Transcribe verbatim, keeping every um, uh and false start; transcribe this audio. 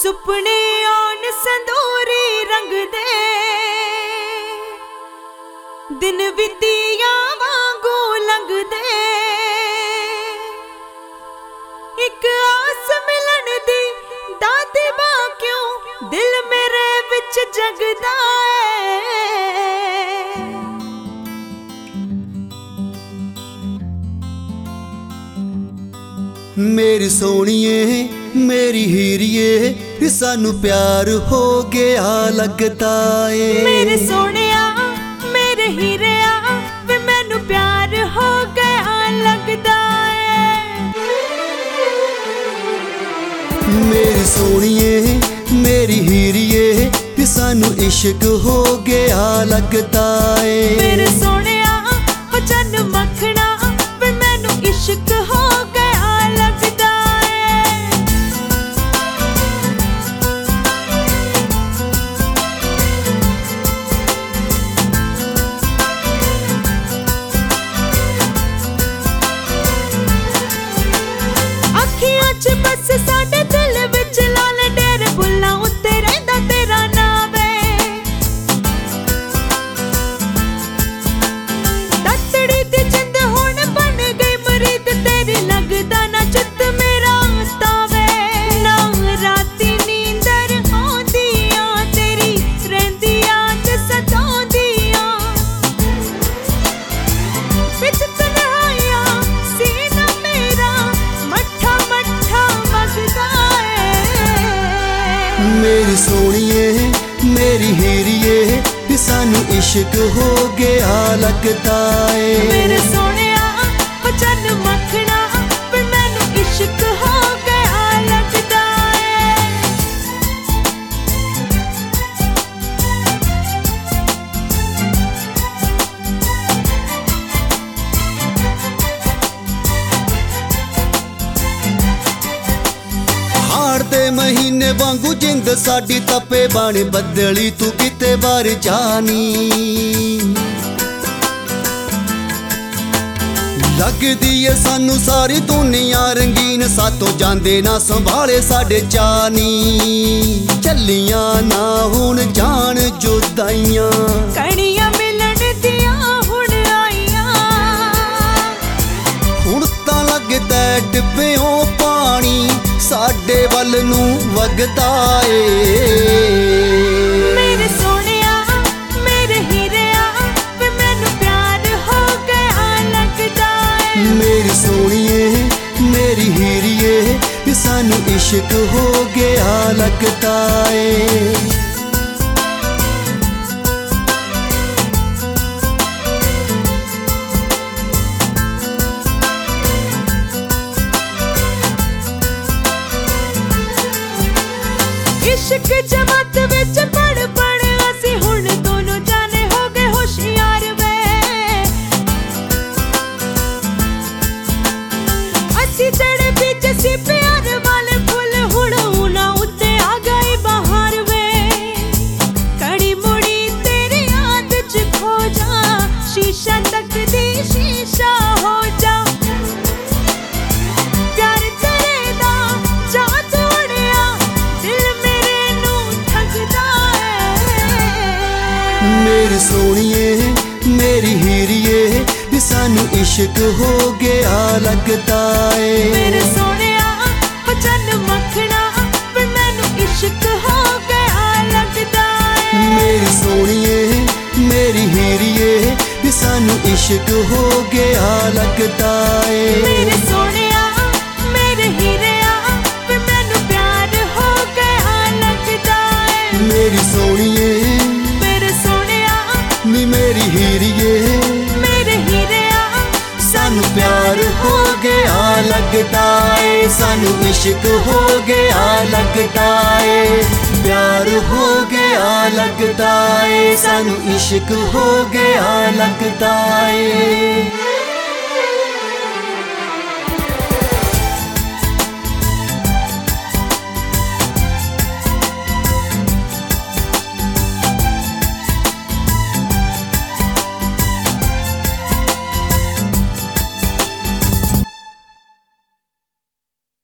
ਸੁਪਨੇ ਆਉਣ ਸੰਦੂਰੀ ਰੰਗ ਦੇ ਦਿਨ ਵਿਤੀਆਂ ਵਾਂਗੂ ਲੰਘਦੇ ਇੱਕ ਆਸ ਮਿਲਣ ਦੀ ਦਾਦੀ ਬਾਂ ਕਿਉਂ ਦਿਲ ਮੇਰੇ ਵਿੱਚ ਜਗਦਾ ਏ। मेरी सोनिए मेरी हीरिए सानू प्यार हो गया लगता है। मेरे सोनिया मेरे हीरिया वे मैनू प्यार हो गया लगता है। मेरी सोनिए मेरी हीरिए सानू इश्क हो गया लगता है। मेरे सोनिया हो चन मखना वे मैनू इश्क हो बस साडे दिल विच लाल डेर बुल्लां उत्ते रहिंदा तेरा नाम है। ततड़ी दी जिंद हुण बन गई मरीद तेरी लगदा ना चित मेरा तावे ना राती नींदर आउंदियां तेरी रहिंदियां ते सताउंदियां विच तन्हाइयां सीना मेरा मट्ठा मेरी सोनिए मेरी हीरिए सानू इश्क हो गया लगता है। मेरे सोनिया हो चन मखना वे मैनू इश्क हो गया लगता है। हाड़ दे महीने वांगू जिंद साडी तपे बाण बदली तू किते बार जानी लगदी है सानू सारी दुनिया रंगीन सातों जांदे ना संभाले साडे चानी चलियां ना हुण जान जुदाइयां कणियां मिलन दियां हुण आईयां हुण तां लगदा डिब्बेओं पानी साडे वल नूं वगदा ए। मेरे सोनिया मेरे हीरिया वे मैनू प्यार हो गया लगदा है। मेरी सोनिए मेरी हीरिए सानू इश्क हो गया लगता है। इश्क जमात विच पढ़ पढ़ असी हुण दोनों जाने हो गए होशियार वे असी चढ़े बीच सी प्यार वाले फुल हुण उना उत्ते आ गई बहार वे कड़ी मुड़ी तेरी याद च खो जा शीशा तक दी शीशा हो जा प्यार तेरे दा जा तोड़िया मेरी सोनिए मेरी हीरिए सानू इश्क हो गया लगता है। मेरे सोनिया हो चन मखना वे मैनू इश्क हो गया लगता है। मेरी सोनिए मेरी हीरिए सानू इश्क हो गया लगता है। मेरे सोनिया मेरे हीरिया वे मैनू प्यार हो गया लगता है। मेरी सोनिए नी मेरी हीरिए मेरे हीरिया सानू प्यार हो गया लगता है। सानू इश्क हो गया लगता है। प्यार हो गया लगता है। सानू इश्क हो गया लगता है।